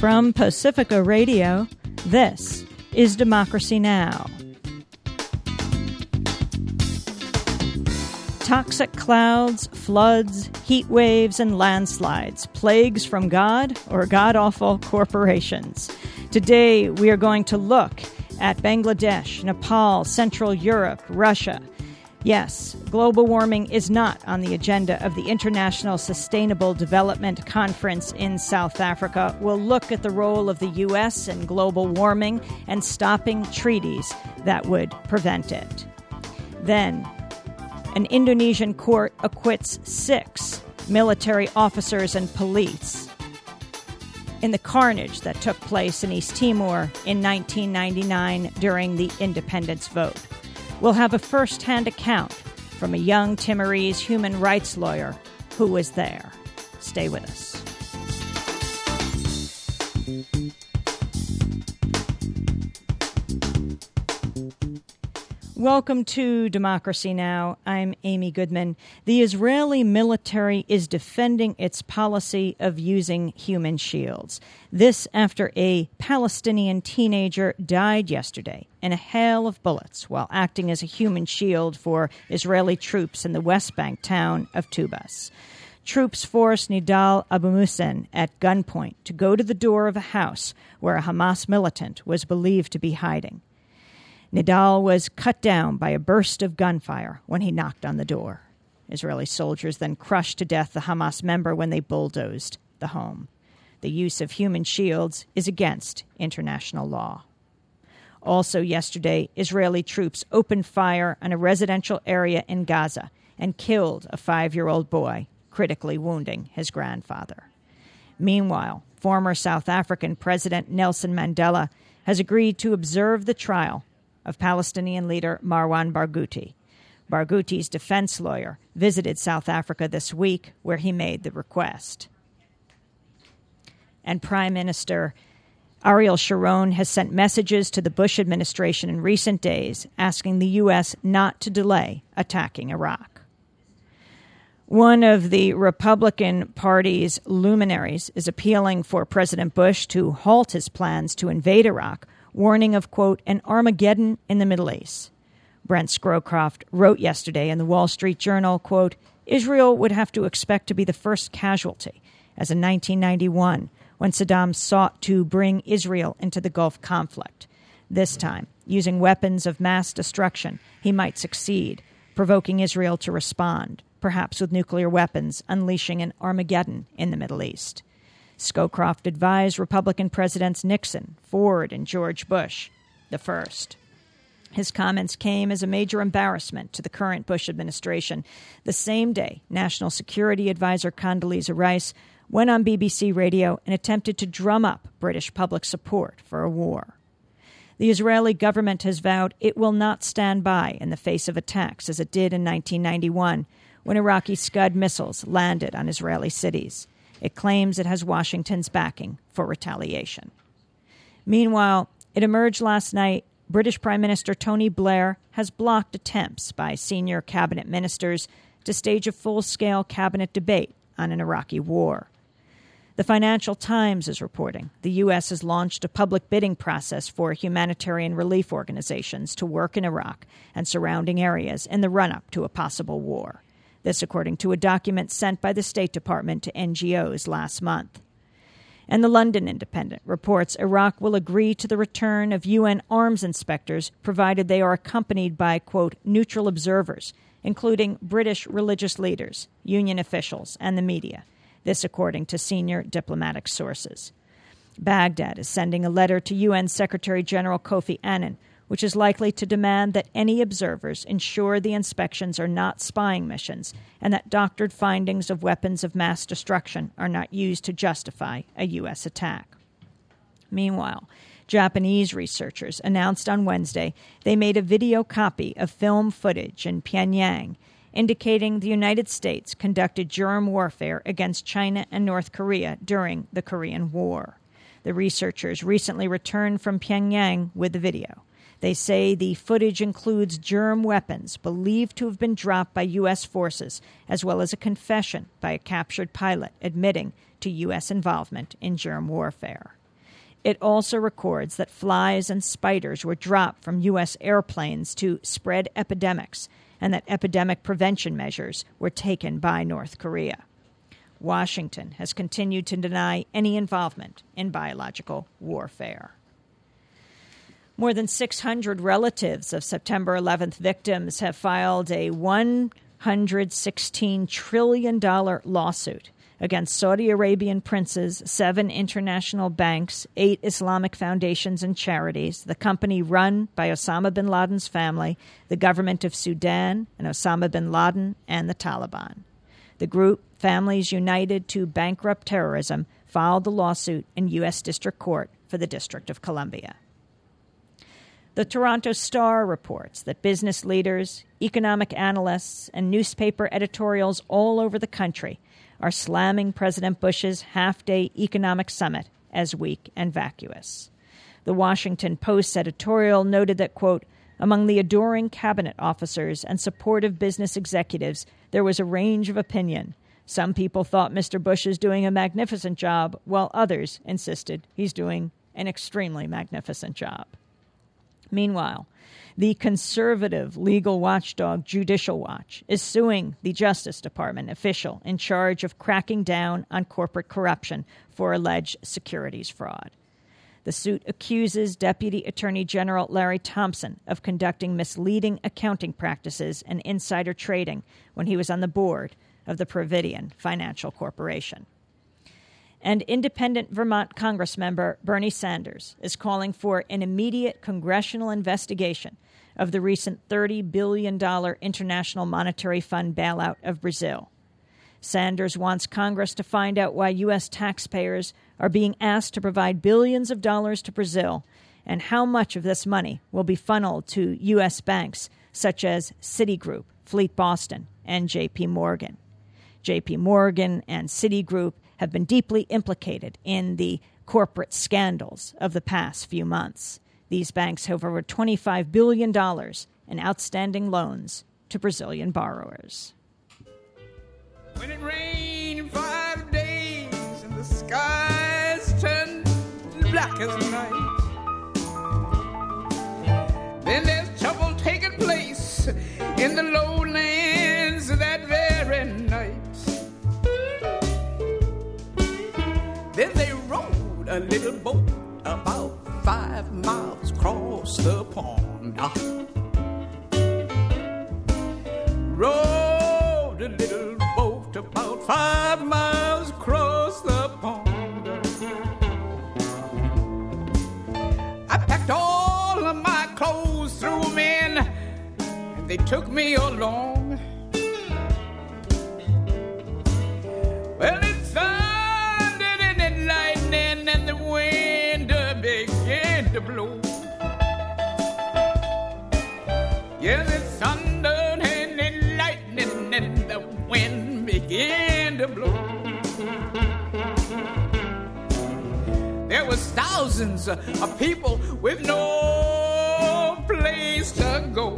From Pacifica Radio, this is Democracy Now! Toxic clouds, floods, heat waves, and landslides, plagues from God or god-awful corporations. Today, we are going to look at Bangladesh, Nepal, Central Europe, Russia. Yes, global warming is not on the agenda of the International Sustainable Development Conference in South Africa. We'll look at the role of the U.S. in global warming and stopping treaties that would prevent it. Then, an Indonesian court acquits 6 military officers and police in the carnage that took place in East Timor in 1999 during the independence vote. We'll have a first-hand account from a young Timorese human rights lawyer who was there. Stay with us. Welcome to Democracy Now! I'm Amy Goodman. The Israeli military is defending its policy of using human shields. This after a Palestinian teenager died yesterday in a hail of bullets while acting as a human shield for Israeli troops in the West Bank town of Tubas. Troops forced Nidal Abu Muhsin at gunpoint to go to the door of a house where a Hamas militant was believed to be hiding. Nidal was cut down by a burst of gunfire when he knocked on the door. Israeli soldiers then crushed to death the Hamas member when they bulldozed the home. The use of human shields is against international law. Also yesterday, Israeli troops opened fire on a residential area in Gaza and killed a 5-year-old boy, critically wounding his grandfather. Meanwhile, former South African President Nelson Mandela has agreed to observe the trial of Palestinian leader Marwan Barghouti. Barghouti's defense lawyer visited South Africa this week, where he made the request. And Prime Minister Ariel Sharon has sent messages to the Bush administration in recent days asking the U.S. not to delay attacking Iraq. One of the Republican Party's luminaries is appealing for President Bush to halt his plans to invade Iraq, warning of, quote, an Armageddon in the Middle East. Brent Scrowcroft wrote yesterday in the Wall Street Journal, quote, Israel would have to expect to be the first casualty, as in 1991, when Saddam sought to bring Israel into the Gulf conflict. This time, using weapons of mass destruction, he might succeed, provoking Israel to respond, perhaps with nuclear weapons, unleashing an Armageddon in the Middle East. Scowcroft advised Republican Presidents Nixon, Ford, and George Bush the first. His comments came as a major embarrassment to the current Bush administration. The same day, National Security Advisor Condoleezza Rice went on BBC Radio and attempted to drum up British public support for a war. The Israeli government has vowed it will not stand by in the face of attacks as it did in 1991 when Iraqi Scud missiles landed on Israeli cities. It claims it has Washington's backing for retaliation. Meanwhile, it emerged last night British Prime Minister Tony Blair has blocked attempts by senior cabinet ministers to stage a full-scale cabinet debate on an Iraqi war. The Financial Times is reporting the U.S. has launched a public bidding process for humanitarian relief organizations to work in Iraq and surrounding areas in the run-up to a possible war. This according to a document sent by the State Department to NGOs last month. And the London Independent reports Iraq will agree to the return of UN arms inspectors provided they are accompanied by, quote, neutral observers, including British religious leaders, union officials, and the media. This according to senior diplomatic sources. Baghdad is sending a letter to UN Secretary General Kofi Annan, which is likely to demand that any observers ensure the inspections are not spying missions and that doctored findings of weapons of mass destruction are not used to justify a U.S. attack. Meanwhile, Japanese researchers announced on Wednesday they made a video copy of film footage in Pyongyang indicating the United States conducted germ warfare against China and North Korea during the Korean War. The researchers recently returned from Pyongyang with the video. They say the footage includes germ weapons believed to have been dropped by U.S. forces, as well as a confession by a captured pilot admitting to U.S. involvement in germ warfare. It also records that flies and spiders were dropped from U.S. airplanes to spread epidemics, and that epidemic prevention measures were taken by North Korea. Washington has continued to deny any involvement in biological warfare. More than 600 relatives of September 11th victims have filed a $116 trillion lawsuit against Saudi Arabian princes, 7 international banks, 8 Islamic foundations and charities, the company run by Osama bin Laden's family, the government of Sudan, and Osama bin Laden and the Taliban. The group, Families United to Bankrupt Terrorism, filed the lawsuit in U.S. District Court for the District of Columbia. The Toronto Star reports that business leaders, economic analysts, and newspaper editorials all over the country are slamming President Bush's half-day economic summit as weak and vacuous. The Washington Post's editorial noted that, quote, among the adoring cabinet officers and supportive business executives, there was a range of opinion. Some people thought Mr. Bush is doing a magnificent job, while others insisted he's doing an extremely magnificent job. Meanwhile, the conservative legal watchdog Judicial Watch is suing the Justice Department official in charge of cracking down on corporate corruption for alleged securities fraud. The suit accuses Deputy Attorney General Larry Thompson of conducting misleading accounting practices and insider trading when he was on the board of the Providian Financial Corporation. And independent Vermont Congressmember Bernie Sanders is calling for an immediate congressional investigation of the recent $30 billion International Monetary Fund bailout of Brazil. Sanders wants Congress to find out why U.S. taxpayers are being asked to provide billions of dollars to Brazil and how much of this money will be funneled to U.S. banks such as Citigroup, Fleet Boston, and J.P. Morgan. J.P. Morgan and Citigroup have been deeply implicated in the corporate scandals of the past few months. These banks have over $25 billion in outstanding loans to Brazilian borrowers. When it rained 5 days and the skies turned black as night, then there's trouble taking place in the lowlands that very night. Then they rowed a little boat about 5 miles across the pond. Rowed a little boat about 5 miles across the pond. I packed all of my clothes, threw them in, and they took me along. Well, it thundered and it lightning and the wind began to blow. Yes, it thundered and it lightning and the wind began to blow. There was thousands of people with no place to go.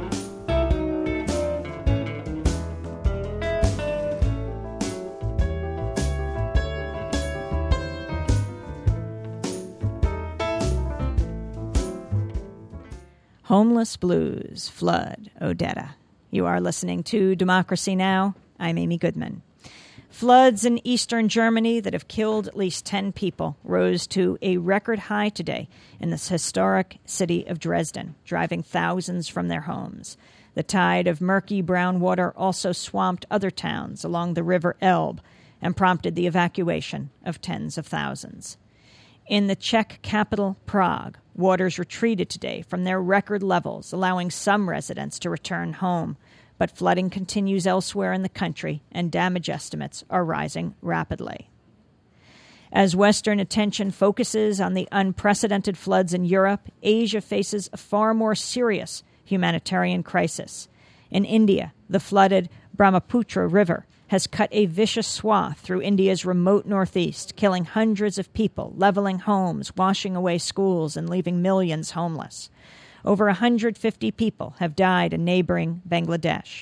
Homeless Blues, Flood, Odetta. You are listening to Democracy Now! I'm Amy Goodman. Floods in eastern Germany that have killed at least 10 people rose to a record high today in the historic city of Dresden, driving thousands from their homes. The tide of murky brown water also swamped other towns along the River Elbe and prompted the evacuation of tens of thousands. In the Czech capital, Prague, waters retreated today from their record levels, allowing some residents to return home. But flooding continues elsewhere in the country, and damage estimates are rising rapidly. As Western attention focuses on the unprecedented floods in Europe, Asia faces a far more serious humanitarian crisis. In India, the flooded Brahmaputra River has cut a vicious swath through India's remote northeast, killing hundreds of people, leveling homes, washing away schools, and leaving millions homeless. Over 150 people have died in neighboring Bangladesh.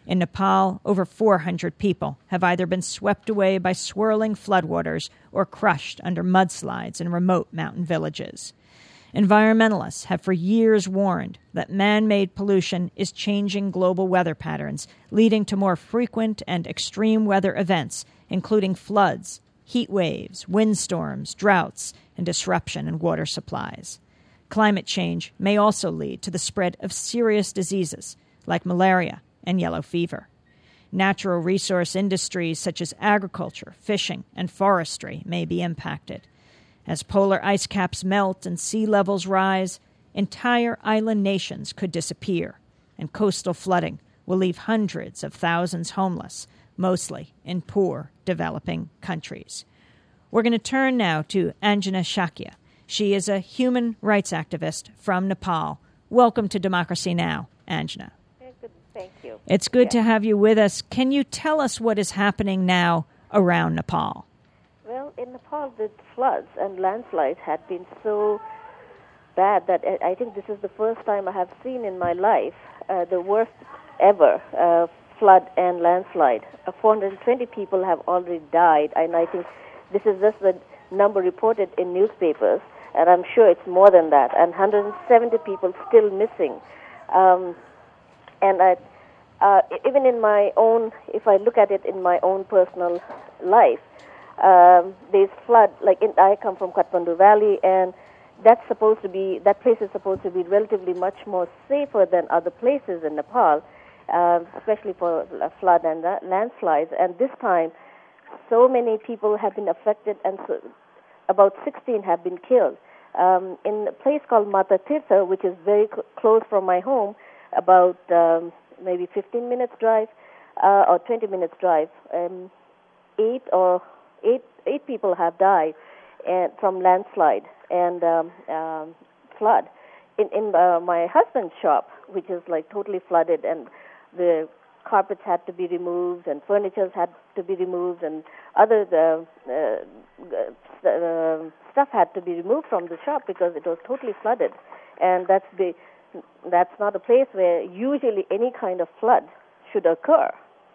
In Nepal, over 400 people have either been swept away by swirling floodwaters or crushed under mudslides in remote mountain villages. Environmentalists have for years warned that man-made pollution is changing global weather patterns, leading to more frequent and extreme weather events, including floods, heat waves, windstorms, droughts, and disruption in water supplies. Climate change may also lead to the spread of serious diseases like malaria and yellow fever. Natural resource industries such as agriculture, fishing, and forestry may be impacted. As polar ice caps melt and sea levels rise, entire island nations could disappear, and coastal flooding will leave hundreds of thousands homeless, mostly in poor, developing countries. We're going to turn now to Anjana Shakya. She is a human rights activist from Nepal. Welcome to Democracy Now!, Anjana. Thank you. It's good to have you with us. Can you tell us what is happening now around Nepal? Well, in Nepal, the floods and landslides had been so bad that I think this is the first time I have seen in my life the worst ever flood and landslide. 420 people have already died, and I think this is just the number reported in newspapers, and I'm sure it's more than that, and 170 people still missing. And even in my own, if I look at it in my own personal life, there's flood, I come from Kathmandu Valley, and that place is supposed to be relatively much more safer than other places in Nepal, especially for flood and landslides. And this time, so many people have been affected, and so about 16 have been killed. In a place called Mata Tirtha, which is very close from my home, about maybe 15 minutes drive or 20 minutes drive, eight people have died from landslide and flood. In my husband's shop, which is totally flooded, and the carpets had to be removed, and furniture had to be removed, and other stuff had to be removed from the shop because it was totally flooded. And that's not a place where usually any kind of flood should occur.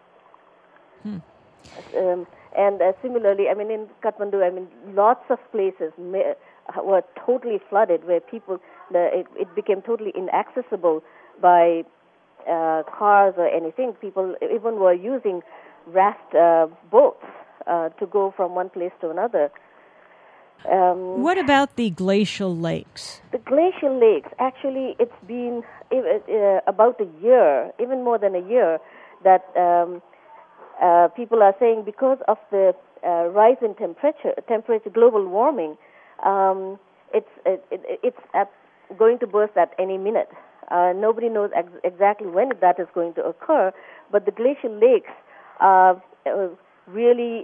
And similarly, in Kathmandu, lots of places were totally flooded, where it became totally inaccessible by cars or anything. People even were using raft boats to go from one place to another. What about the glacial lakes? The glacial lakes, actually, it's been about a year, even more than a year, that people are saying because of the rise in temperature, global warming, it's going to burst at any minute. Nobody knows exactly when that is going to occur, but the glacial lakes are really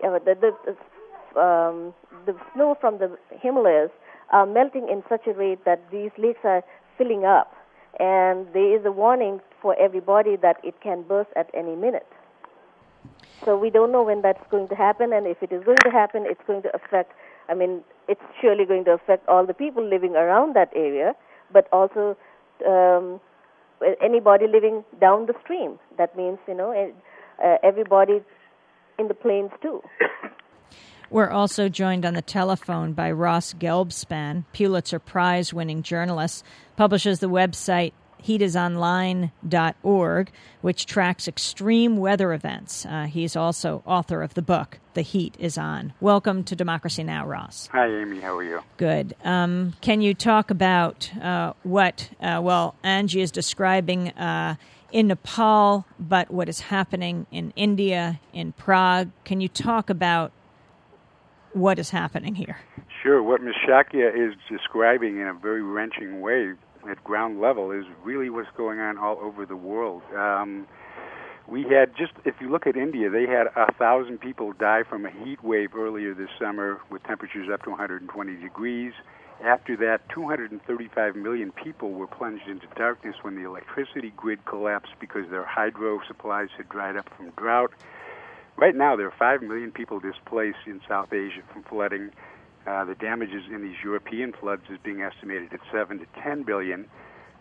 the snow from the Himalayas are melting in such a rate that these lakes are filling up, and there is a warning for everybody that it can burst at any minute. So we don't know when that's going to happen, and if it is going to happen, it's going to affect, it's surely going to affect all the people living around that area, but also anybody living down the stream. That means, everybody in the plains too. We're also joined on the telephone by Ross Gelbspan, Pulitzer Prize-winning journalist, publishes the website heatisonline.org, which tracks extreme weather events. He's also author of the book, The Heat is On. Welcome to Democracy Now!, Ross. Hi, Amy. How are you? Good. Can you talk about what, Angie is describing in Nepal, but what is happening in India, in Prague? Can you talk about what is happening here? Sure. What Ms. Shakya is describing in a very wrenching way at ground level is really what's going on all over the world. We had if you look at India, they had 1,000 people die from a heat wave earlier this summer with temperatures up to 120 degrees. After that, 235 million people were plunged into darkness when the electricity grid collapsed because their hydro supplies had dried up from drought. Right now, there are 5 million people displaced in South Asia from flooding. The damages in these European floods is being estimated at 7 to 10 billion.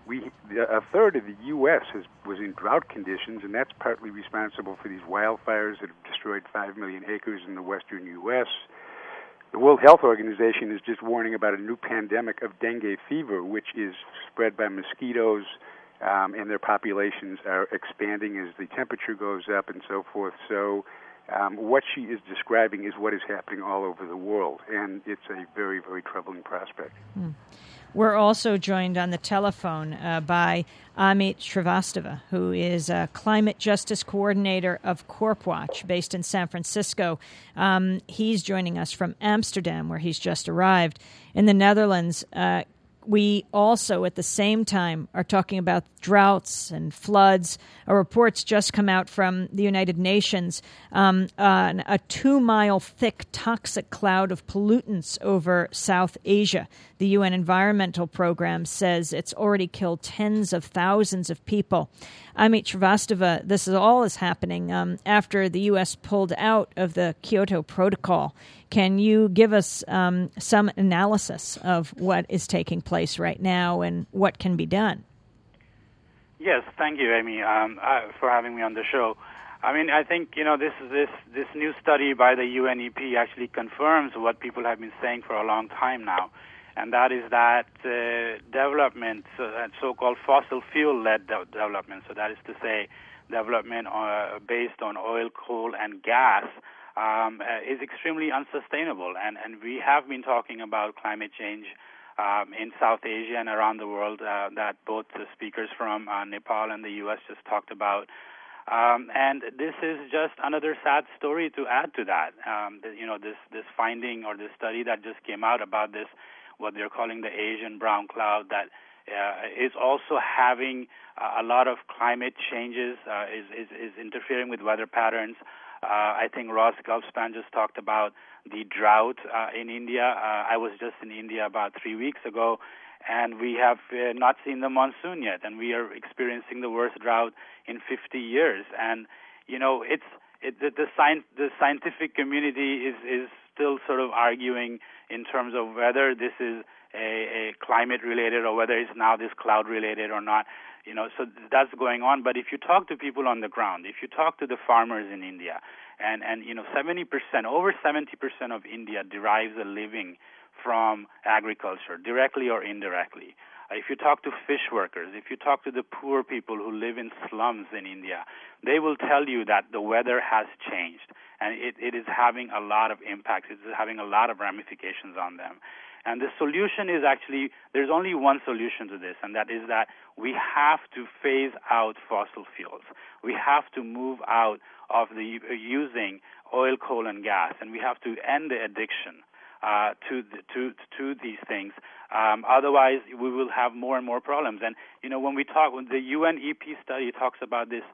a third of the U.S. was in drought conditions, and that's partly responsible for these wildfires that have destroyed 5 million acres in the western U.S. The World Health Organization is just warning about a new pandemic of dengue fever, which is spread by mosquitoes, and their populations are expanding as the temperature goes up and so forth. So what she is describing is what is happening all over the world, and it's a very, very troubling prospect. We're also joined on the telephone by Amit Srivastava, who is a climate justice coordinator of CorpWatch, based in San Francisco. He's joining us from Amsterdam, where he's just arrived. In the Netherlands, we also, at the same time, are talking about droughts and floods. A report's just come out from the United Nations, a 2-mile thick toxic cloud of pollutants over South Asia. The UN Environmental Program says it's already killed tens of thousands of people. Amit Srivastava, this all is happening after the U.S. pulled out of the Kyoto Protocol. Can you give us some analysis of what is taking place right now and what can be done? Yes, thank you, Amy, for having me on the show. I mean, I think, this new study by the UNEP actually confirms what people have been saying for a long time now, and that is that development, so-called fossil fuel-led development, so that is to say development based on oil, coal, and gas, is extremely unsustainable. And we have been talking about climate change in South Asia and around the world that both the speakers from Nepal and the U.S. just talked about. And this is just another sad story to add to that. This finding or this study that just came out about this, what they're calling the Asian brown cloud, that is also having a lot of climate changes, is interfering with weather patterns. I think Ross Gulfspan just talked about the drought in India. I was just in India about 3 weeks ago, and we have not seen the monsoon yet, and we are experiencing the worst drought in 50 years. And the scientific community is still sort of arguing in terms of whether this is a climate-related or whether it's now this cloud-related or not. So that's going on. But if you talk to people on the ground, if you talk to the farmers in India, and 70%, over 70% of India derives a living from agriculture, directly or indirectly. If you talk to fish workers, if you talk to the poor people who live in slums in India, they will tell you that the weather has changed, and it is having a lot of impacts. It's having a lot of ramifications on them. And the solution is actually, there's only one solution to this, and that is that we have to phase out fossil fuels. We have to move out of using oil, coal, and gas, and we have to end the addiction to these things. Otherwise, we will have more and more problems. And when the UNEP study talks about this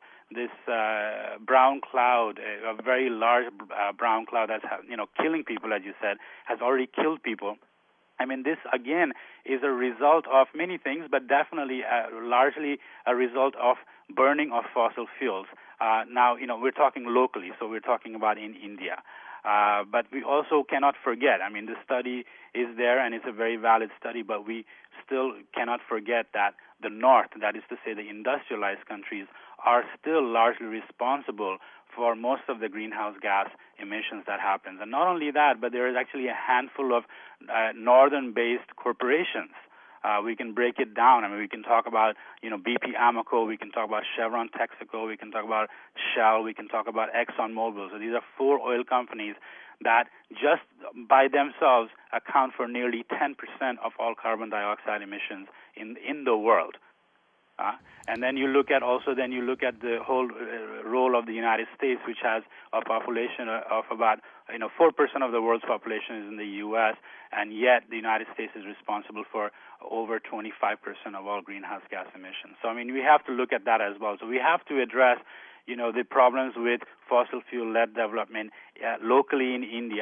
brown cloud, a very large brown cloud that's killing people, as you said, has already killed people. I mean, this, again, is a result of many things, but definitely largely a result of burning of fossil fuels. Now, we're talking locally, so we're talking about in India. But we also cannot forget, the study is there, and it's a very valid study, but we still cannot forget that the North, that is to say the industrialized countries, are still largely responsible for most of the greenhouse gas emissions that happens. And not only that, but there is actually a handful of northern-based corporations. We can break it down. We can talk about, BP Amoco, we can talk about Chevron Texaco, we can talk about Shell, we can talk about ExxonMobil. So these are 4 oil companies that just by themselves account for nearly 10% of all carbon dioxide emissions in the world. And then you look at the whole role of the United States, which has a population of about 4% of the world's population is in the U.S., and yet the United States is responsible for over 25% of all greenhouse gas emissions. So we have to look at that as well. So we have to address the problems with fossil fuel-led development locally in India.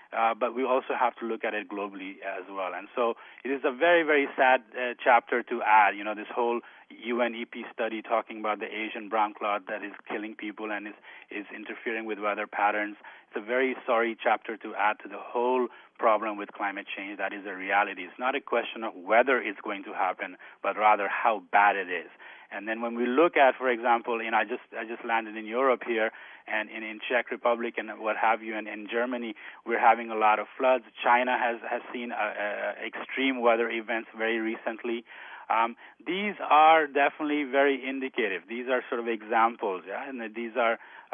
but we also have to look at it globally as well. And so it is a very, very sad chapter to add, this whole UNEP study talking about the Asian brown cloud that is killing people and is interfering with weather patterns. It's a very sorry chapter to add to the whole problem with climate change. That is a reality. It's not a question of whether it's going to happen, but rather how bad it is. And then when we look at, for example, I just landed in Europe here, and in Czech Republic and what have you, and in Germany, we're having a lot of floods. China has seen extreme weather events very recently. These are definitely very indicative. These are sort of examples, and these are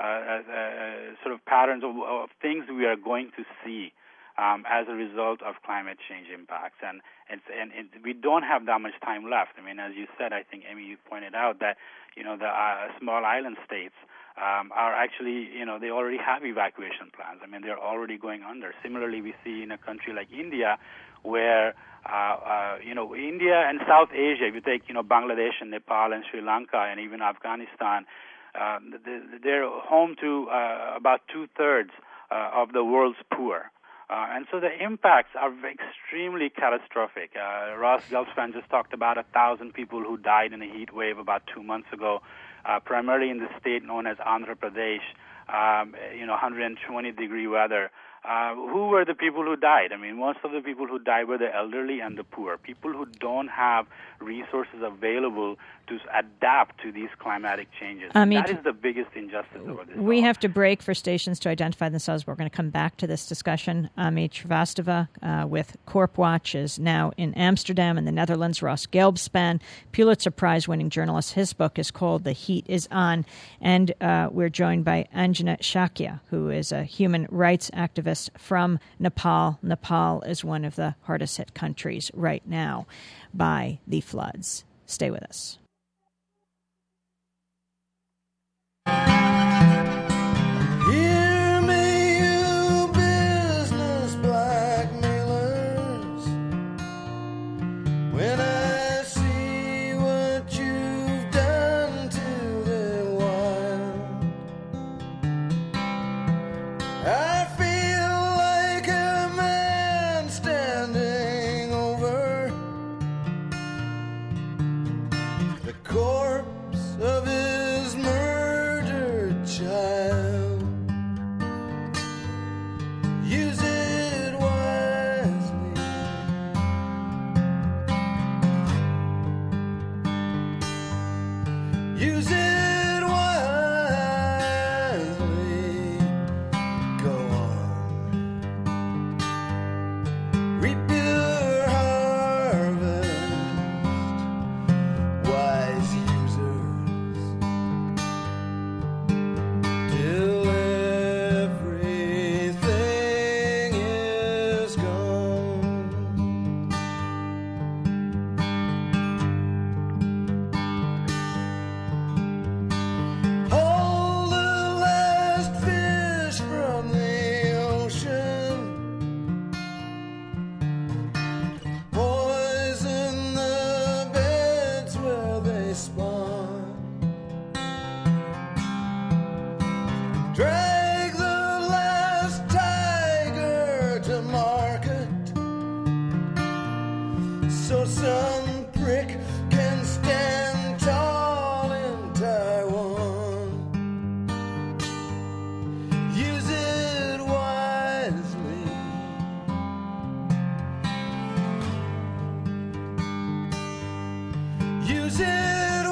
sort of patterns of things we are going to see as a result of climate change impacts. And we don't have that much time left. I mean, as you said, I think, Amy, you pointed out that, the small island states are actually, they already have evacuation plans. I mean, they're already going under. Similarly, we see in a country like India where, India and South Asia, if you take, Bangladesh and Nepal and Sri Lanka and even Afghanistan, they're home to about 2/3 of the world's poor. And so the impacts are extremely catastrophic. Ross Gelbspan just talked about 1,000 people who died in a heat wave about 2 months ago, primarily in the state known as Andhra Pradesh, 120-degree weather. Who were the people who died? I mean, most of the people who died were the elderly and the poor, people who don't have resources available to adapt to these climatic changes. That is the biggest injustice over this. We have to break for stations to identify themselves. We're going to come back to this discussion. Amit Shrivastava with CorpWatch is now in Amsterdam in the Netherlands. Ross Gelbspan, Pulitzer Prize-winning journalist. His book is called The Heat is On. And we're joined by Anjana Shakya, who is a human rights activist from Nepal. Nepal is one of the hardest hit countries right now by the floods. Stay with us. Hear me, you business blackmailers, when I see what you've done to the wild. I feel like a man standing over the corpse of his murdered child. Use it wisely. Use it wisely. Go on. Reap your harvest, wise users, till everything is gone. Hold the last fish from the ocean. Poison the beds where they spawn. Drag the last tiger to market, so some prick can stand tall in Taiwan. Use it wisely. Use it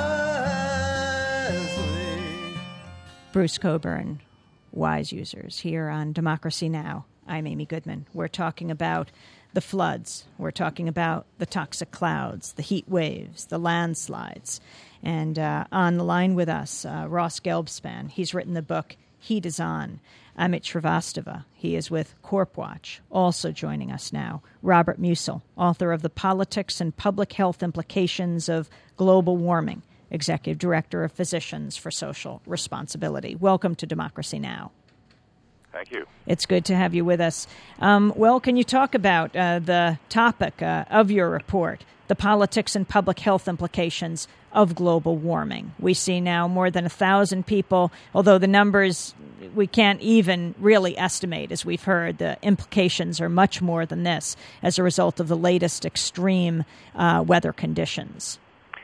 wisely. Bruce Cockburn, Wise Users, here on Democracy Now! I'm Amy Goodman. We're talking about the floods. We're talking about the toxic clouds, the heat waves, the landslides. And on the line with us, Ross Gelbspan. He's written the book, Heat is On. Amit Shrivastava. He is with CorpWatch. Also joining us now, Robert Musil, author of The Politics and Public Health Implications of Global Warming, Executive Director of Physicians for Social Responsibility. Welcome to Democracy Now! Thank you. It's good to have you with us. Well, can you talk about the topic of your report, the politics and public health implications of global warming. We see now more than 1,000 people, although the numbers we can't even really estimate, as we've heard. The implications are much more than this as a result of the latest extreme weather conditions.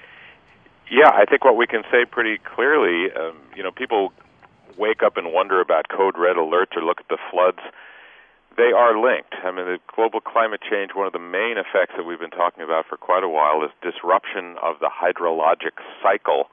Yeah, I think what we can say pretty clearly, people wake up and wonder about code red alerts or look at the floods. They are linked. I mean, the global climate change, one of the main effects that we've been talking about for quite a while is disruption of the hydrologic cycle,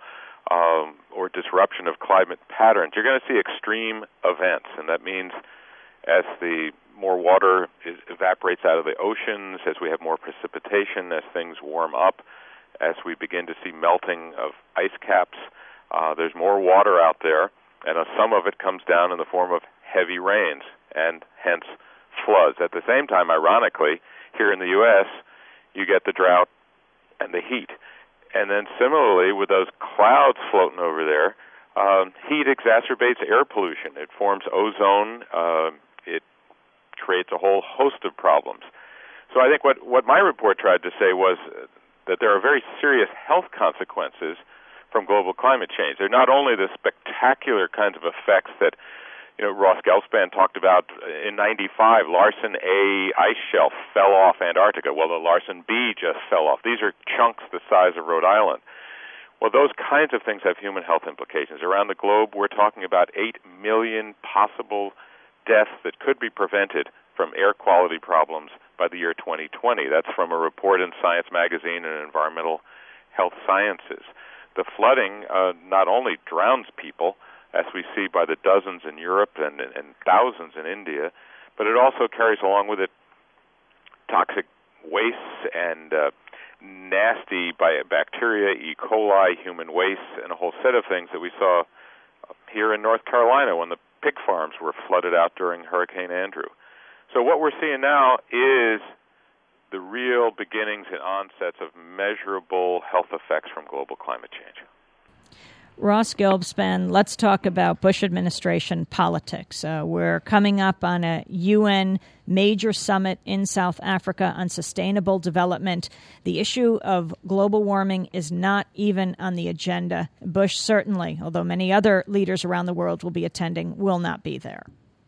or disruption of climate patterns. You're going to see extreme events, and that means as the more water evaporates out of the oceans, as we have more precipitation, as things warm up, as we begin to see melting of ice caps, there's more water out there, and some of it comes down in the form of heavy rains, and hence floods. At the same time, ironically, here in the U.S., you get the drought and the heat. And then similarly, with those clouds floating over there, heat exacerbates air pollution. It forms ozone. It creates a whole host of problems. So I think what my report tried to say was that there are very serious health consequences from global climate change. They're not only the spectacular kinds of effects that Ross Gelspan talked about in '95. Larsen A ice shelf fell off Antarctica. Well, the Larsen B just fell off. These are chunks the size of Rhode Island. Well, those kinds of things have human health implications. Around the globe, we're talking about 8 million possible deaths that could be prevented from air quality problems by the year 2020. That's from a report in Science Magazine and Environmental Health Sciences. The flooding not only drowns people, as we see by the dozens in Europe and thousands in India, but it also carries along with it toxic wastes and nasty bacteria, E. coli, human waste, and a whole set of things that we saw here in North Carolina when the pig farms were flooded out during Hurricane Andrew. So what we're seeing now is the real beginnings and onsets of measurable health effects from global climate change. Ross Gelspan, let's talk about Bush administration politics. We're coming up on a UN major summit in South Africa on sustainable development. The issue of global warming is not even on the agenda. Bush certainly, although many other leaders around the world will be attending, will not be there.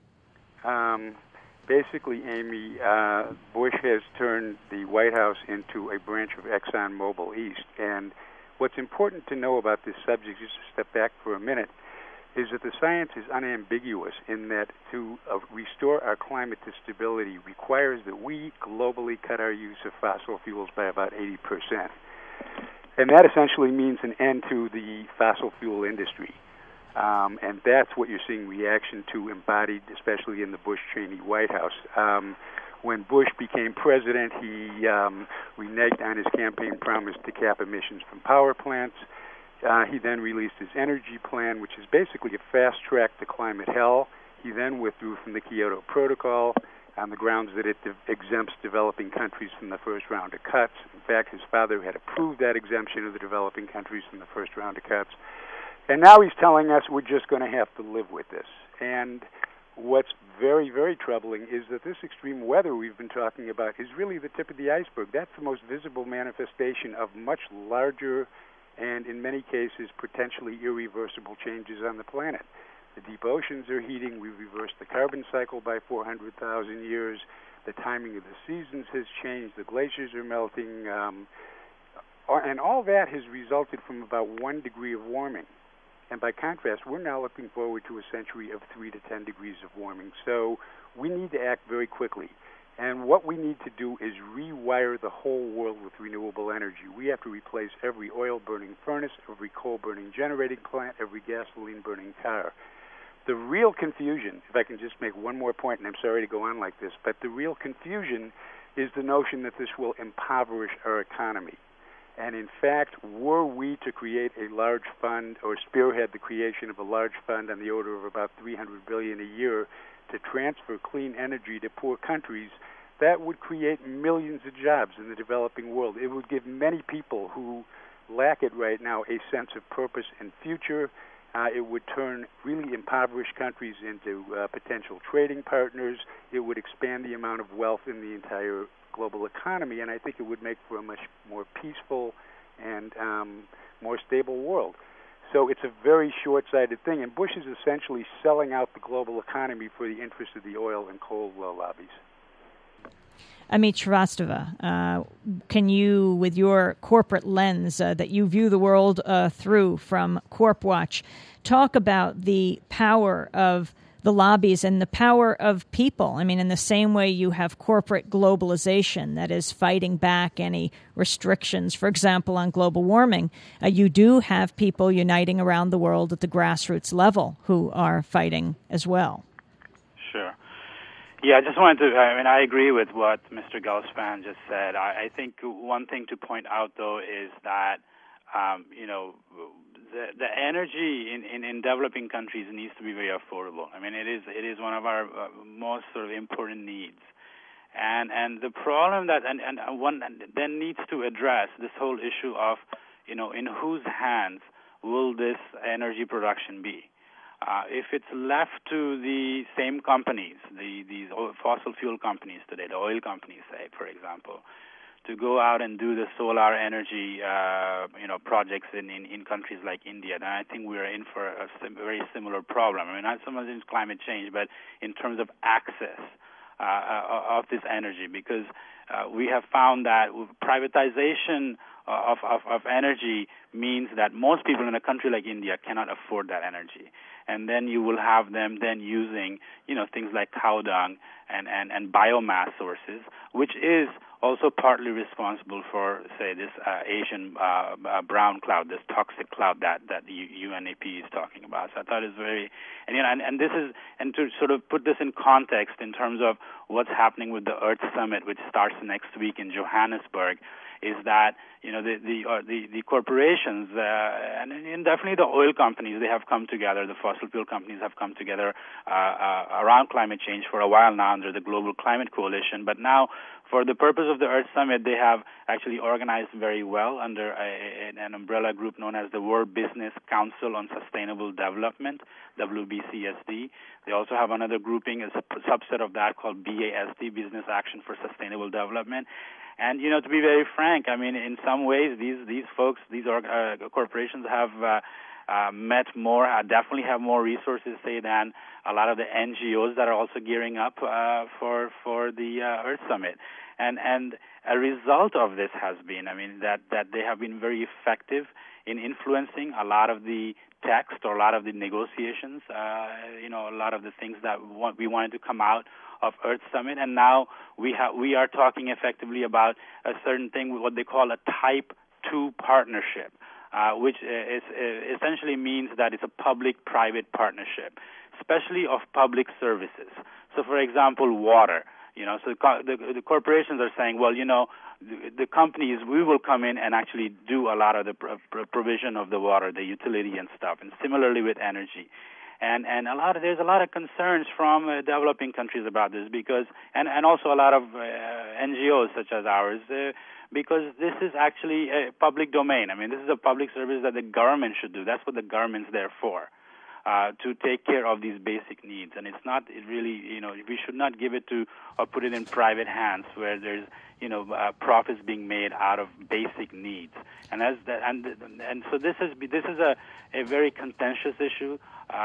Basically, Amy, Bush has turned the White House into a branch of ExxonMobil East. And what's important to know about this subject, just to step back for a minute, is that the science is unambiguous in that to restore our climate to stability requires that we globally cut our use of fossil fuels by about 80%. And that essentially means an end to the fossil fuel industry. And that's what you're seeing reaction to embodied, especially in the Bush-Cheney White House. When Bush became president, he reneged on his campaign promise to cap emissions from power plants. He then released his energy plan, which is basically a fast track to climate hell. He then withdrew from the Kyoto Protocol on the grounds that it exempts developing countries from the first round of cuts. In fact, his father had approved that exemption of the developing countries from the first round of cuts. And now he's telling us we're just going to have to live with this. And what's very, very troubling is that this extreme weather we've been talking about is really the tip of the iceberg. That's the most visible manifestation of much larger and, in many cases, potentially irreversible changes on the planet. The deep oceans are heating. We've reversed the carbon cycle by 400,000 years. The timing of the seasons has changed. The glaciers are melting. And all that has resulted from about 1 degree of warming. And by contrast, we're now looking forward to a century of 3 to 10 degrees of warming. So we need to act very quickly. And what we need to do is rewire the whole world with renewable energy. We have to replace every oil-burning furnace, every coal-burning generating plant, every gasoline-burning car. The real confusion, if I can just make one more point, and I'm sorry to go on like this, but the real confusion is the notion that this will impoverish our economy. And in fact, were we to create a large fund or spearhead the creation of a large fund on the order of about $300 billion a year to transfer clean energy to poor countries, that would create millions of jobs in the developing world. It would give many people who lack it right now a sense of purpose and future. It would turn really impoverished countries into potential trading partners. It would expand the amount of wealth in the entire global economy, and I think it would make for a much more peaceful and more stable world. So it's a very short-sighted thing, and Bush is essentially selling out the global economy for the interest of the oil and coal lobbies. Amit Srivastava, can you, with your corporate lens that you view the world through from CorpWatch, talk about the power of the lobbies and the power of people? I mean, in the same way you have corporate globalization that is fighting back any restrictions, for example, on global warming, you do have people uniting around the world at the grassroots level who are fighting as well. Sure. Yeah, I just wanted to, I agree with what Mr. Gelspan just said. I think one thing to point out, though, is that, the energy in developing countries needs to be very affordable. I mean, it is one of our most sort of important needs. And the problem that, and one then needs to address this whole issue of, in whose hands will this energy production be? If it's left to the same companies, these fossil fuel companies today, the oil companies, say, for example, to go out and do the solar energy, projects in countries like India, then I think we're in for a very similar problem. I mean, not so much in climate change, but in terms of access of this energy, because we have found that privatization of energy means that most people in a country like India cannot afford that energy. And then you will have them then using, things like cow dung and biomass sources, which is also partly responsible for, say, this Asian brown cloud, this toxic cloud that the UNEP is talking about. So I thought it was very, and this is, and to sort of put this in context in terms of what's happening with the Earth Summit, which starts next week in Johannesburg, is that the corporations and definitely the oil companies, they have come together. The fossil fuel companies have come together around climate change for a while now under the Global Climate Coalition. But now, for the purpose of the Earth Summit, they have actually organized very well under an umbrella group known as the World Business Council on Sustainable Development, WBCSD. They also have another grouping, as a subset of that, called BASD, Business Action for Sustainable Development. And, to be very frank, I mean, in some ways, these folks, these corporations have definitely have more resources, say, than a lot of the NGOs that are also gearing up for the Earth Summit. And a result of this has been, that they have been very effective in influencing a lot of the text or a lot of the negotiations, a lot of the things that we wanted to come out of Earth Summit. And now we are talking effectively about a certain thing, what they call a Type 2 partnership, which essentially means that it's a public-private partnership, especially of public services. So, for example, water. So the corporations are saying, well, the companies, we will come in and actually do a lot of the provision of the water, the utility and stuff, and similarly with energy. And there's a lot of concerns from developing countries about this, because and also a lot of NGOs such as ours, because this is actually a public domain. I mean, this is a public service that the government should do. That's what the government's there for, to take care of these basic needs. And it's not really, we should not give it to or put it in private hands where there's profits being made out of basic needs. And so this is a very contentious issue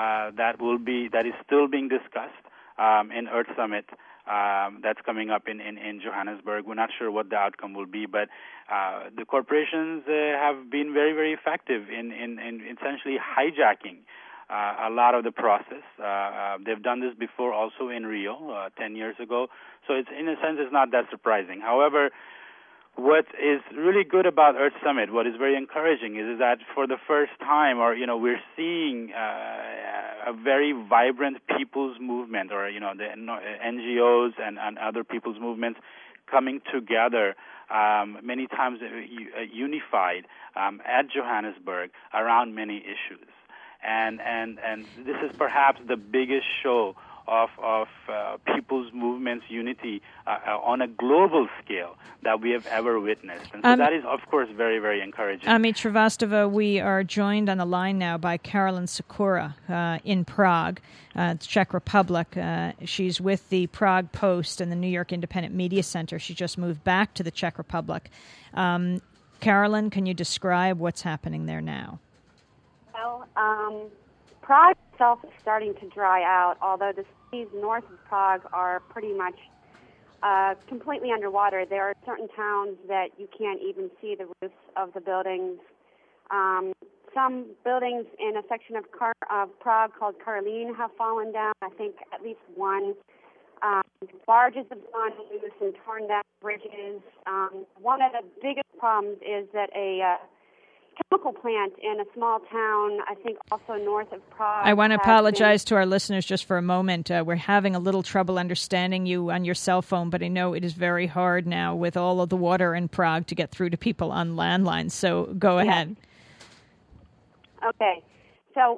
that is still being discussed in Earth Summit. That's coming up in Johannesburg. We're not sure what the outcome will be, but the corporations have been very, very effective in essentially hijacking a lot of the process. They've done this before also in Rio 10 years ago, so it's, in a sense, it's not that surprising. However, what is really good about Earth Summit, what is very encouraging, is that for the first time, we're seeing a very vibrant people's movement, or the NGOs and other people's movements coming together, many times unified at Johannesburg around many issues. And this is perhaps the biggest show of people's movements unity on a global scale that we have ever witnessed. And so that is, of course, very, very encouraging. Amit Srivastava, we are joined on the line now by Caroline Sikora in Prague, the Czech Republic. She's with the Prague Post and the New York Independent Media Center. She just moved back to the Czech Republic. Caroline, can you describe what's happening there now? Well, Prague itself is starting to dry out, although the cities north of Prague are pretty much completely underwater. There are certain towns that you can't even see the roofs of the buildings. Some buildings in a section of Prague called Karlín have fallen down. I think at least one. Barges have gone loose and torn down bridges. One of the biggest problems is that a chemical plant in a small town, I think also north of Prague. I want to apologize to our listeners just for a moment. We're having a little trouble understanding you on your cell phone, but I know it is very hard now with all of the water in Prague to get through to people on landlines. So go ahead. Okay. So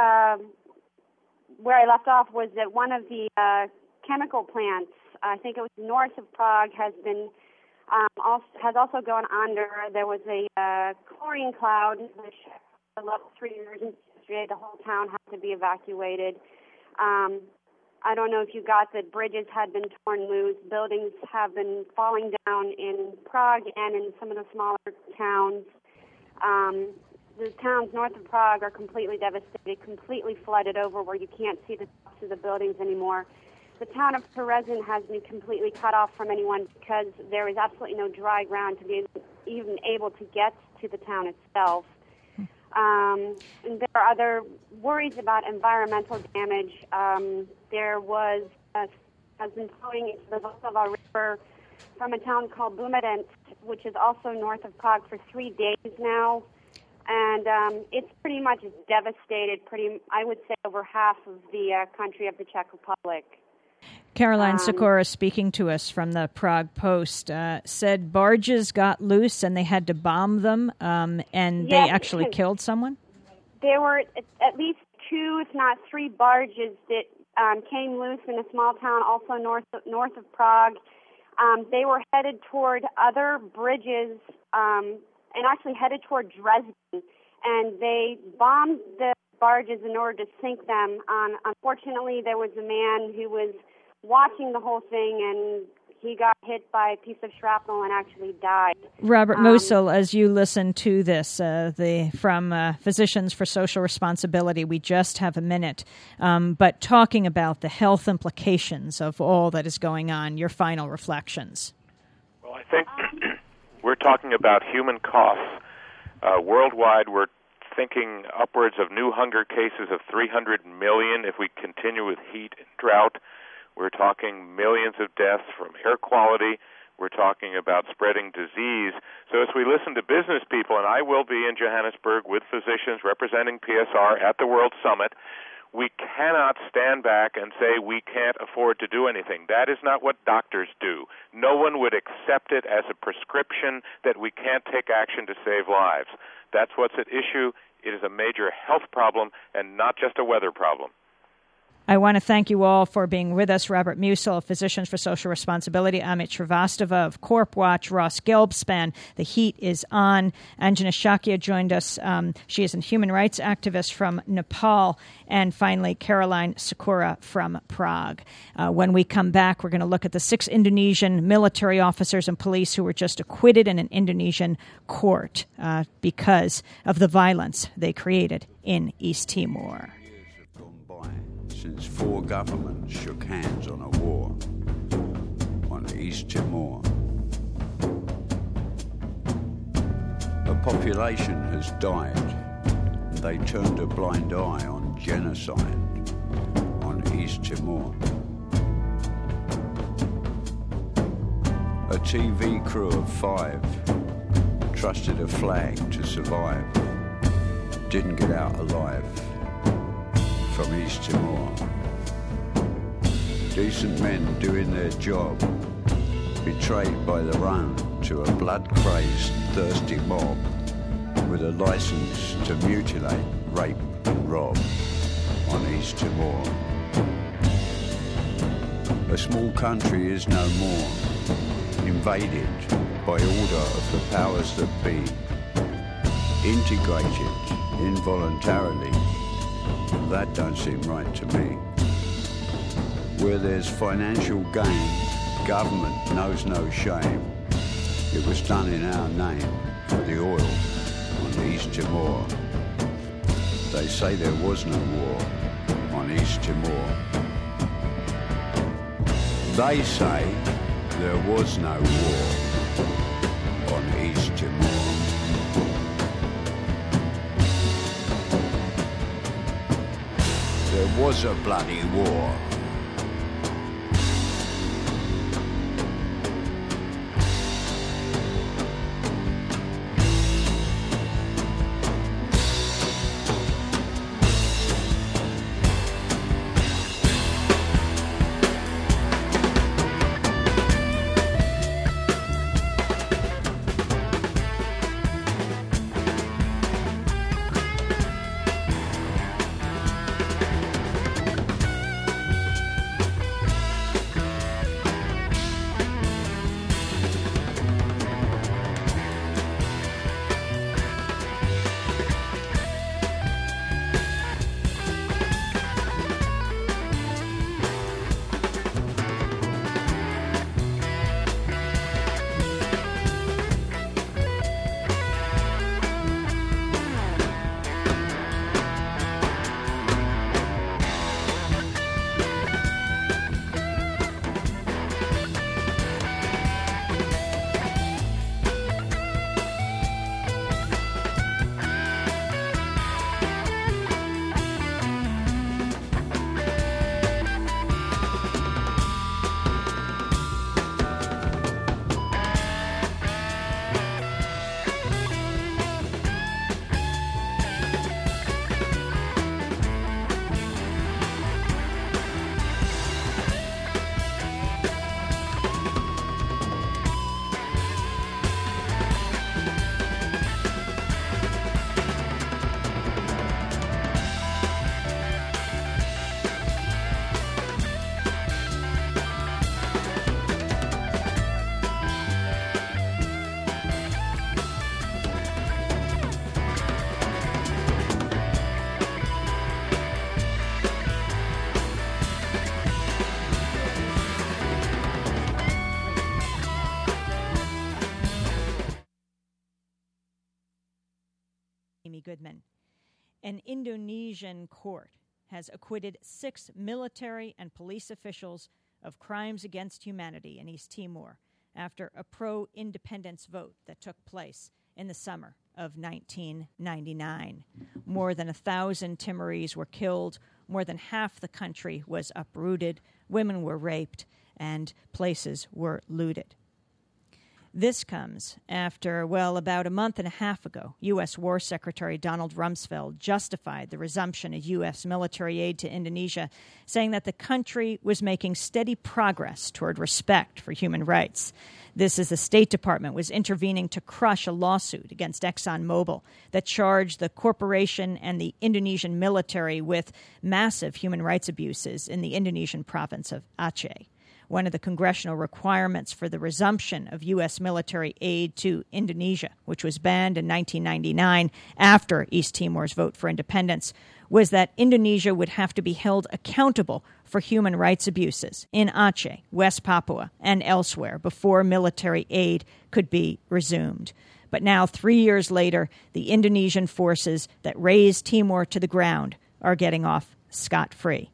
where I left off was that one of the chemical plants, I think it was north of Prague, has also gone under. There was a chlorine cloud, which for the last 3 years yesterday, the whole town had to be evacuated. I don't know if you got that bridges had been torn loose. Buildings have been falling down in Prague and in some of the smaller towns. The towns north of Prague are completely devastated, completely flooded over where you can't see the tops of the buildings anymore. The town of Terezin has been completely cut off from anyone because there is absolutely no dry ground to be even able to get to the town itself. And there are other worries about environmental damage. There has been flowing into the Vltava River from a town called Bumerent, which is also north of Prague, for 3 days now. And it's pretty much devastated, I would say, over half of the country of the Czech Republic. Caroline Sikora, speaking to us from the Prague Post, said barges got loose and they had to bomb them, and they actually killed someone? There were at least 2, if not 3 barges that came loose in a small town also north of Prague. They were headed toward other bridges and actually headed toward Dresden, and they bombed the barges in order to sink them. Unfortunately, there was a man who was watching the whole thing, and he got hit by a piece of shrapnel and actually died. Robert Musil, as you listen to this, from Physicians for Social Responsibility, we just have a minute, but talking about the health implications of all that is going on, your final reflections. Well, I think we're talking about human costs. Worldwide, we're thinking upwards of new hunger cases of 300 million if we continue with heat and drought. We're talking millions of deaths from air quality. We're talking about spreading disease. So as we listen to business people, and I will be in Johannesburg with physicians representing PSR at the World Summit, we cannot stand back and say we can't afford to do anything. That is not what doctors do. No one would accept it as a prescription that we can't take action to save lives. That's what's at issue. It is a major health problem and not just a weather problem. I want to thank you all for being with us. Robert Musil of Physicians for Social Responsibility, Amit Srivastava of Corp Watch, Ross Gelbspan, The Heat is On. Anjana Shakya joined us. She is a human rights activist from Nepal. And finally, Caroline Sikora from Prague. When we come back, we're going to look at the 6 Indonesian military officers and police who were just acquitted in an Indonesian court because of the violence they created in East Timor. Since 4 governments shook hands on a war on East Timor. A population has died. They turned a blind eye on genocide on East Timor. A TV crew of 5 trusted a flag to survive, didn't get out alive. From East Timor. Decent men doing their job, betrayed by their own to a blood-crazed, thirsty mob with a license to mutilate, rape and rob on East Timor. A small country is no more, invaded by order of the powers that be, integrated involuntarily. That don't seem right to me. Where there's financial gain, government knows no shame. It was done in our name for the oil on East Timor. They say there was no war on East Timor. They say there was no war on East Timor. There was a bloody war. Goodman. An Indonesian court has acquitted 6 military and police officials of crimes against humanity in East Timor after a pro-independence vote that took place in the summer of 1999. More than 1,000 Timorese were killed, more than half the country was uprooted, women were raped, and places were looted. This comes after, about a month and a half ago, U.S. War Secretary Donald Rumsfeld justified the resumption of U.S. military aid to Indonesia, saying that the country was making steady progress toward respect for human rights. This as the State Department was intervening to crush a lawsuit against ExxonMobil that charged the corporation and the Indonesian military with massive human rights abuses in the Indonesian province of Aceh. One of the congressional requirements for the resumption of U.S. military aid to Indonesia, which was banned in 1999 after East Timor's vote for independence, was that Indonesia would have to be held accountable for human rights abuses in Aceh, West Papua, and elsewhere before military aid could be resumed. But now, 3 years later, the Indonesian forces that razed Timor to the ground are getting off scot-free.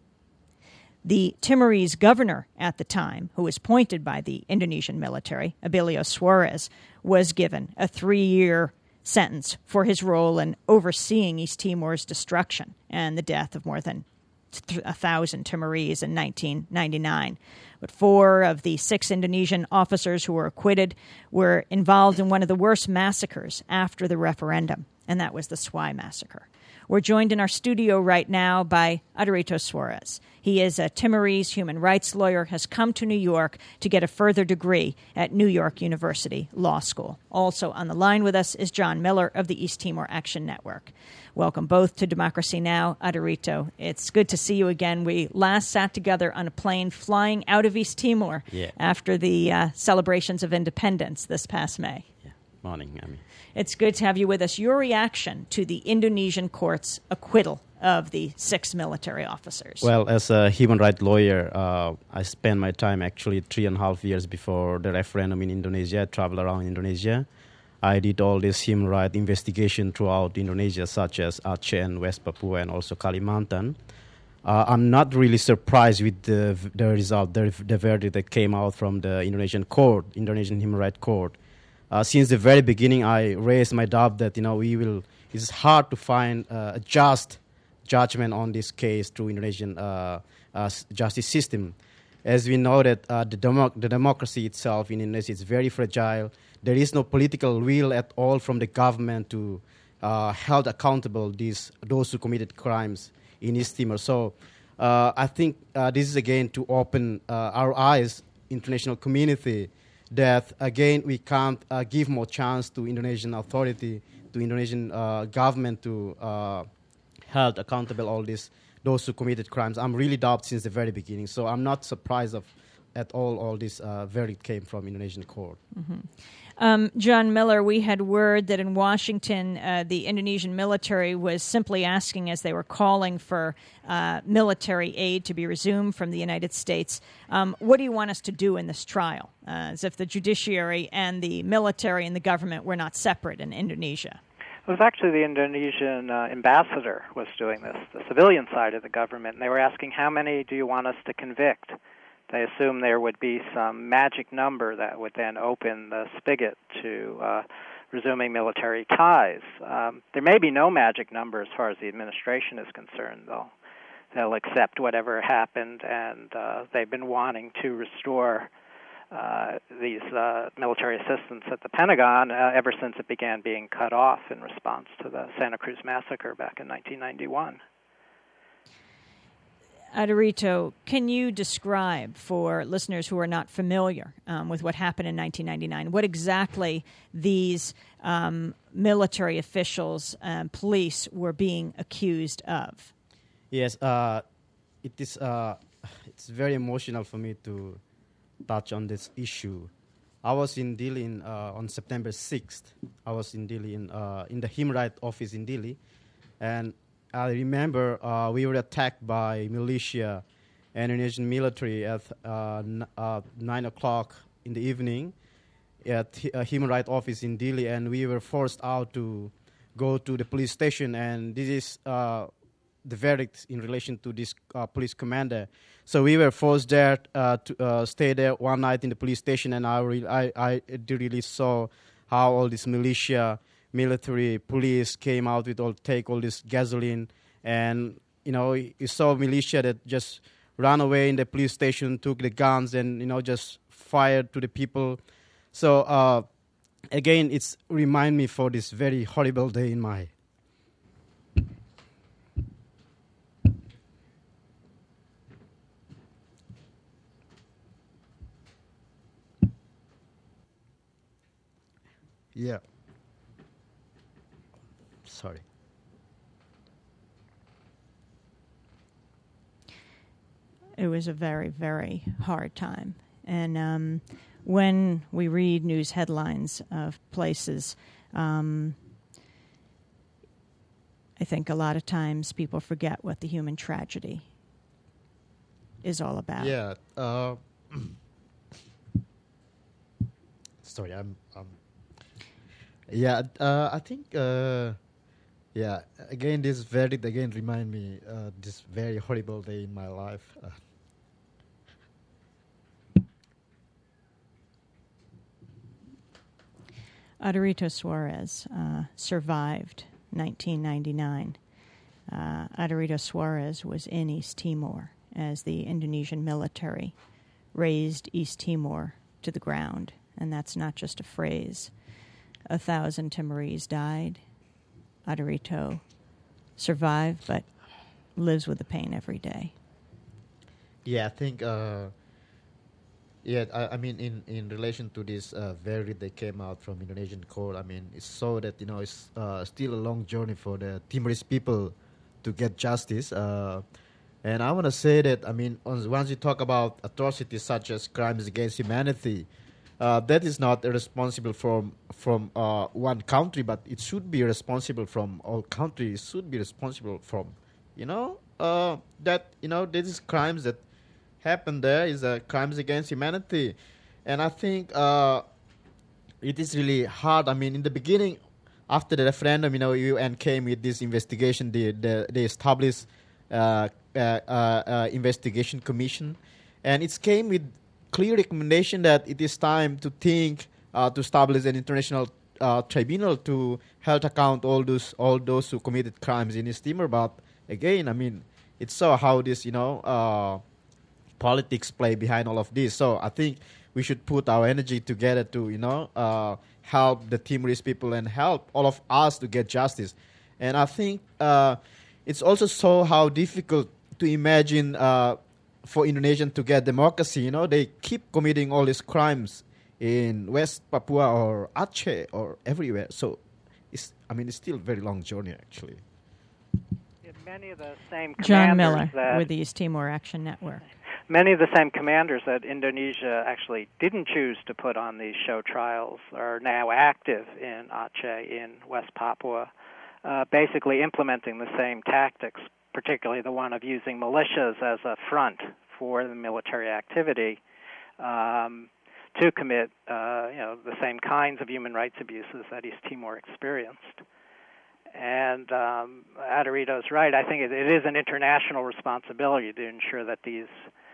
The Timorese governor at the time, who was appointed by the Indonesian military, Abilio Suarez, was given a 3-year sentence for his role in overseeing East Timor's destruction and the death of more than 1,000 Timorese in 1999. But 4 of the 6 Indonesian officers who were acquitted were involved in one of the worst massacres after the referendum, and that was the Swai Massacre. We're joined in our studio right now by Adarito Suarez. He is a Timorese human rights lawyer, has come to New York to get a further degree at New York University Law School. Also on the line with us is John Miller of the East Timor Action Network. Welcome both to Democracy Now!, Adarito. It's good to see you again. We last sat together on a plane flying out of East Timor after the celebrations of independence this past May. Morning, Amy. It's good to have you with us. Your reaction to the Indonesian court's acquittal of the 6 military officers? Well, as a human rights lawyer, I spent my time actually 3.5 years before the referendum in Indonesia. I traveled around Indonesia. I did all this human rights investigation throughout Indonesia, such as Aceh and West Papua and also Kalimantan. I'm not really surprised with the result, the verdict that came out from the Indonesian Human Rights Court. Since the very beginning, I raised my doubt that it's hard to find a just judgment on this case through Indonesian justice system. As we know that the democracy itself in Indonesia is very fragile. There is no political will at all from the government to hold accountable those who committed crimes in East Timor. So I think this is again to open our eyes, international community, that again we can't give more chance to Indonesian authority, to Indonesian government to hold accountable those who committed crimes. I'm really doubt since the very beginning, so I'm not surprised at all this verdict came from Indonesian court. Mm-hmm. John Miller, we had word that in Washington, the Indonesian military was simply asking, as they were calling for military aid to be resumed from the United States. What do you want us to do in this trial? As if the judiciary and the military and the government were not separate in Indonesia. It was actually the Indonesian ambassador was doing this, the civilian side of the government, and they were asking, how many do you want us to convict? They assumed there would be some magic number that would then open the spigot to resuming military ties. There may be no magic number as far as the administration is concerned, though. They'll accept whatever happened, and they've been wanting to restore these military assistance at the Pentagon ever since it began being cut off in response to the Santa Cruz massacre back in 1991. Adarito, can you describe for listeners who are not familiar with what happened in 1999, what exactly these military officials and police were being accused of? Yes, it's very emotional for me to touch on this issue. I was in Dili on September 6th. I was in Dili in the Human Rights Office in Dili, and I remember we were attacked by militia and Indonesian military at 9 o'clock in the evening at a Human Rights Office in Dili, and we were forced out to go to the police station, and this is the verdict in relation to this police commander. So we were forced there to stay there one night in the police station, and I really saw how all this militia, military, police came out with take all this gasoline, and you saw militia that just ran away in the police station, took the guns, and just fired to the people. So again, it's remind me for this very horrible day in my. Yeah. Sorry. It was a very, very hard time. And when we read news headlines of places, I think a lot of times people forget what the human tragedy is all about. Yeah. Sorry, I think, again, this verdict again remind me this very horrible day in my life. Adarito Suarez survived 1999. Adarito Suarez was in East Timor as the Indonesian military razed East Timor to the ground. And that's not just a phrase. 1,000 Timorese died. Adarito survive, but lives with the pain every day. Yeah, I think. I mean, in relation to this verdict that came out from Indonesian court, I mean, it's so that it's still a long journey for the Timorese people to get justice. And I want to say that, I mean, once you talk about atrocities such as crimes against humanity, that is not responsible from one country, but it should be responsible from all countries. It should be responsible from, this is crimes that happen there is crimes against humanity. And I think it is really hard. I mean, in the beginning, after the referendum, UN came with this investigation. They established investigation commission, and it came with clear recommendation that it is time to think to establish an international tribunal to hold account all those who committed crimes in East Timor. But again, I mean, it's so how this politics play behind all of this. So I think we should put our energy together to help the Timorese people and help all of us to get justice. And I think it's also so how difficult to imagine for Indonesian to get democracy. They keep committing all these crimes in West Papua or Aceh or everywhere. So it's still a very long journey actually. Many of the same John Miller that with the East Timor Action Network. Many of the same commanders that Indonesia actually didn't choose to put on these show trials are now active in Aceh, in West Papua, basically implementing the same tactics, particularly the one of using militias as a front for the military activity to commit the same kinds of human rights abuses that East Timor experienced. And Adorito's right. I think it is an international responsibility to ensure that these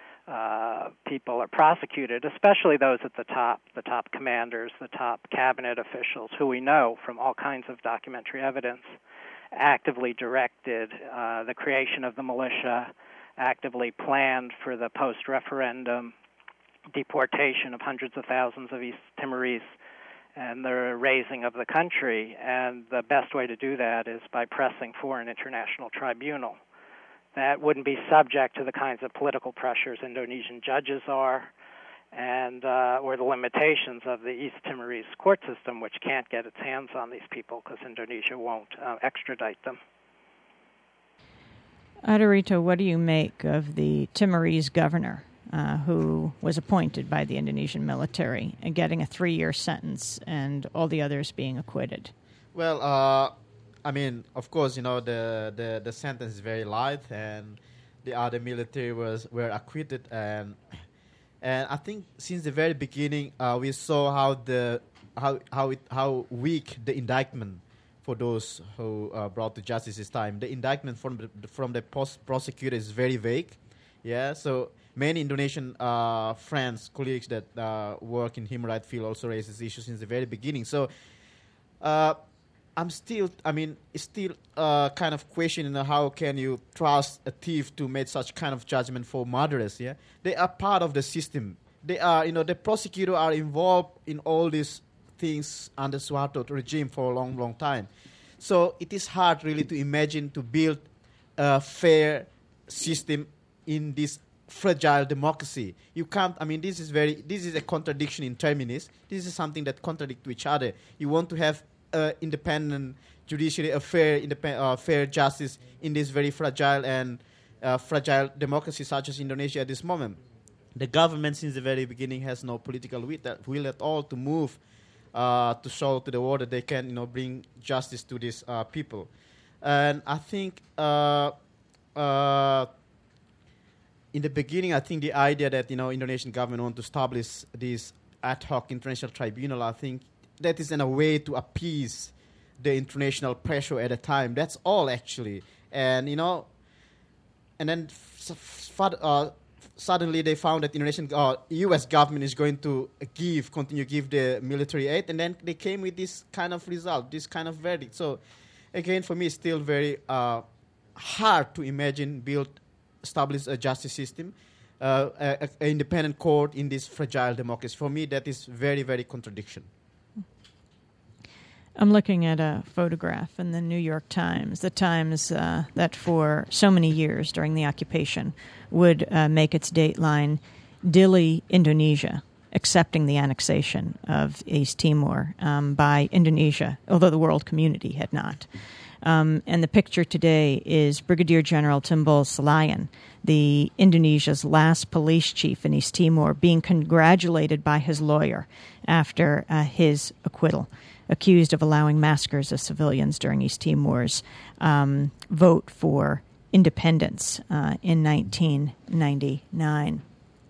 people are prosecuted, especially those at the top commanders, the top cabinet officials, who we know from all kinds of documentary evidence actively directed the creation of the militia, actively planned for the post-referendum deportation of hundreds of thousands of East Timorese and the raising of the country. And the best way to do that is by pressing for an international tribunal that wouldn't be subject to the kinds of political pressures Indonesian judges are, and or the limitations of the East Timorese court system, which can't get its hands on these people because Indonesia won't extradite them. Adorito, what do you make of the Timorese governor who was appointed by the Indonesian military and getting a 3-year sentence and all the others being acquitted? Well, of course, the sentence is very light, and the other military were acquitted, and I think since the very beginning we saw how weak the indictment for those who brought to justice this time. The indictment from the prosecutor is very vague. Yeah, so many Indonesian friends, colleagues that work in human rights field also raised this issue since the very beginning. So it's still kind of questioning how can you trust a thief to make such kind of judgment for murderers. Yeah, they are part of the system. They are, the prosecutor are involved in all these things under Suharto regime for a long, long time. So it is hard really to imagine to build a fair system in this fragile democracy. You can't. This is a contradiction in terminis. This is something that contradicts each other. You want to have independent judiciary, a fair justice in this very fragile and fragile democracy such as Indonesia at this moment. The government since the very beginning has no political will at all to move to show to the world that they can bring justice to these people. And I think in the beginning, I think the idea that Indonesian government want to establish this ad hoc international tribunal, I think that is in a way to appease the international pressure at the time. That's all actually. And and then suddenly they found that Indonesian U.S. government is going to continue give the military aid, and then they came with this kind of result, this kind of verdict. So again, for me, it's still very hard to imagine establish a justice system, an independent court in this fragile democracy. For me, that is very, very contradiction. I'm looking at a photograph in the New York Times, the Times that for so many years during the occupation would make its dateline Dili, Indonesia, accepting the annexation of East Timor by Indonesia, although the world community had not. And the picture today is Brigadier General Timbul Selayan, the Indonesia's last police chief in East Timor, being congratulated by his lawyer after his acquittal, accused of allowing massacres of civilians during East Timor's vote for independence in 1999.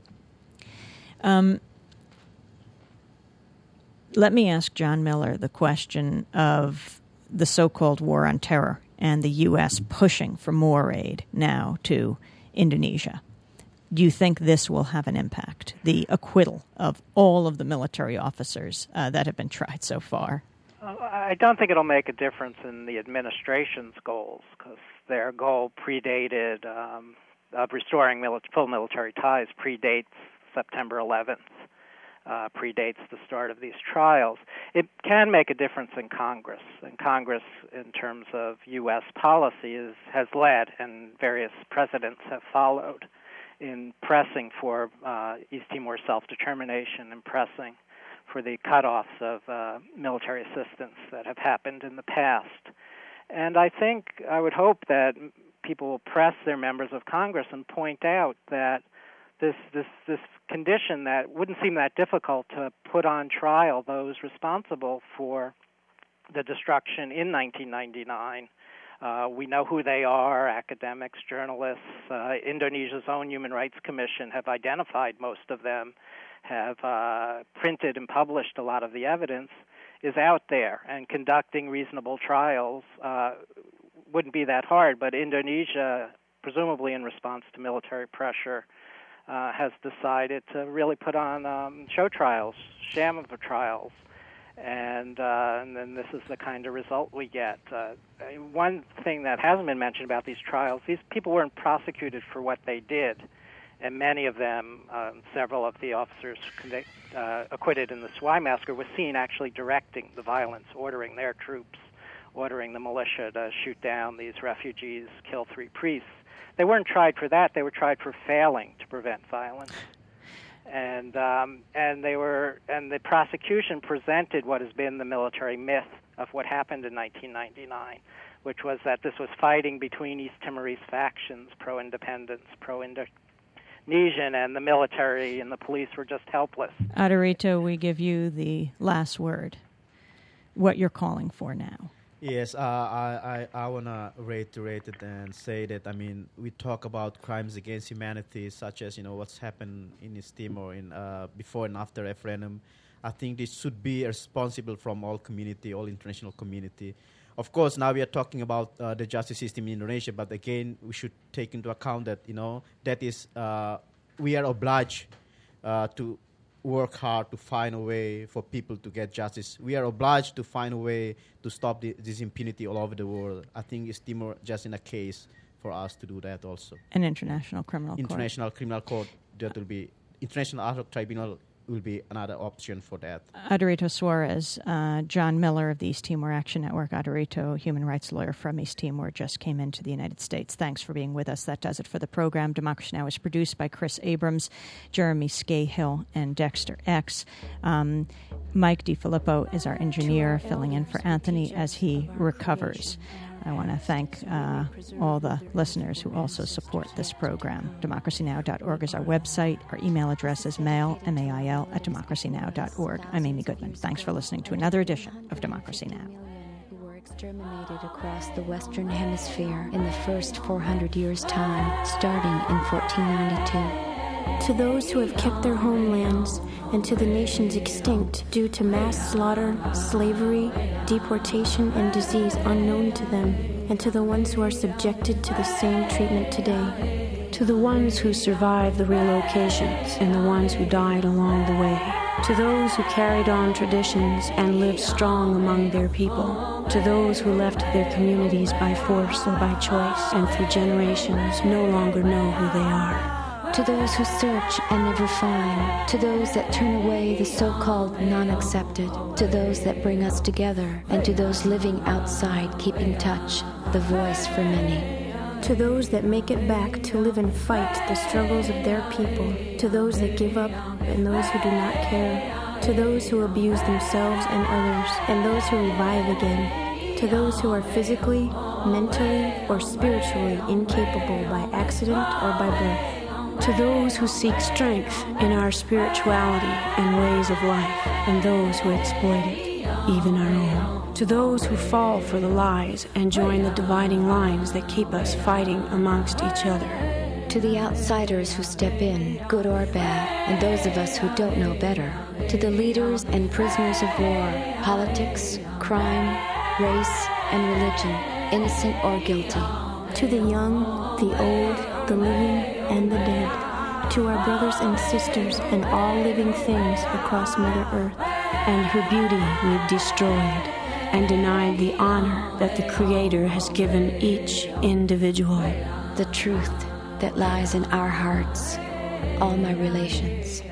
Let me ask John Miller the question of the so-called war on terror and the U.S. pushing for more aid now to Indonesia. Do you think this will have an impact, the acquittal of all of the military officers that have been tried so far? I don't think it'll make a difference in the administration's goals, because their goal predated, of restoring full military ties, predates September 11th. Predates the start of these trials. It can make a difference in Congress. And Congress, in terms of U.S. policy, has led, and various presidents have followed, in pressing for East Timor self-determination and pressing for the cutoffs of military assistance that have happened in the past. And I would hope that people will press their members of Congress and point out that this condition that wouldn't seem that difficult to put on trial those responsible for the destruction in 1999. We know who they are, academics, journalists. Indonesia's own Human Rights Commission have identified most of them, have printed and published a lot of the evidence, is out there. And conducting reasonable trials wouldn't be that hard, but Indonesia, presumably in response to military pressure, has decided to really put on show trials, sham of trials, and then this is the kind of result we get. One thing that hasn't been mentioned about these trials, these people weren't prosecuted for what they did, and many of them, several of the officers acquitted in the Swai massacre, were seen actually directing the violence, ordering their troops, ordering the militia to shoot down these refugees, kill 3 priests. They weren't tried for that. They were tried for failing to prevent violence, and the prosecution presented what has been the military myth of what happened in 1999, which was that this was fighting between East Timorese factions, pro-independence, pro-Indonesian, and the military and the police were just helpless. Adalberto, we give you the last word. What you're calling for now? Yes, I want to reiterate it and say that, we talk about crimes against humanity, such as, what's happened in East Timor before and after referendum. I think this should be responsible from all community, all international community. Of course, now we are talking about the justice system in Indonesia, but again, we should take into account that, that is, we are obliged to work hard to find a way for people to get justice. We are obliged to find a way to stop this impunity all over the world. I think East Timor just in a case for us to do that also. An international criminal court. International criminal court, that will be, international ad hoc tribunal will be another option for that. Adalberto Suarez, John Miller of the East Timor Action Network, Adalberto, human rights lawyer from East Timor, just came into the United States. Thanks for being with us. That does it for the program. Democracy Now! Is produced by Chris Abrams, Jeremy Scahill, and Dexter X. Mike DiFilippo is our engineer, filling in for Anthony as he recovers. I want to thank all the listeners who also support this program. DemocracyNow.org is our website. Our email address is mail, M-A-I-L, @democracynow.org. I'm Amy Goodman. Thanks for listening to another edition of Democracy Now! Who were exterminated across the Western Hemisphere in the first 400 years' time, starting in 1492. To those who have kept their homelands, and to the nations extinct due to mass slaughter, slavery, deportation, and disease unknown to them, and to the ones who are subjected to the same treatment today. To the ones who survived the relocations, and the ones who died along the way. To those who carried on traditions and lived strong among their people. To those who left their communities by force or by choice, and for generations no longer know who they are. To those who search and never find, to those that turn away the so-called non-accepted, to those that bring us together, and to those living outside keeping touch, the voice for many. To those that make it back to live and fight the struggles of their people, to those that give up and those who do not care, to those who abuse themselves and others, and those who revive again, to those who are physically, mentally, or spiritually incapable by accident or by birth. To those who seek strength in our spirituality and ways of life, and those who exploit it, even our own. To those who fall for the lies and join the dividing lines that keep us fighting amongst each other. To the outsiders who step in, good or bad, and those of us who don't know better. To the leaders and prisoners of war, politics, crime, race, and religion, innocent or guilty. To the young, the old, the living, and the dead, to our brothers and sisters and all living things across Mother Earth, and her beauty we've destroyed and denied the honor that the Creator has given each individual. The truth that lies in our hearts, all my relations.